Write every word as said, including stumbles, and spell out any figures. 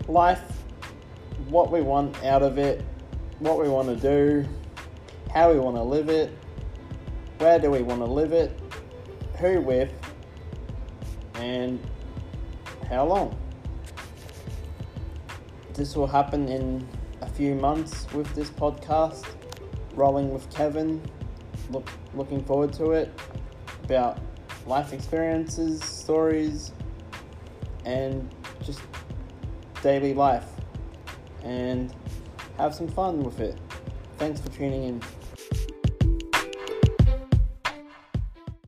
life, what we want out of it, what we want to do, how we want to live it, where do we want to live it, who with, and how long. This will happen in a few months with this podcast, rolling with Kevin, look, looking forward to it, about life experiences, stories, and just daily life, and have some fun with it. Thanks for tuning in.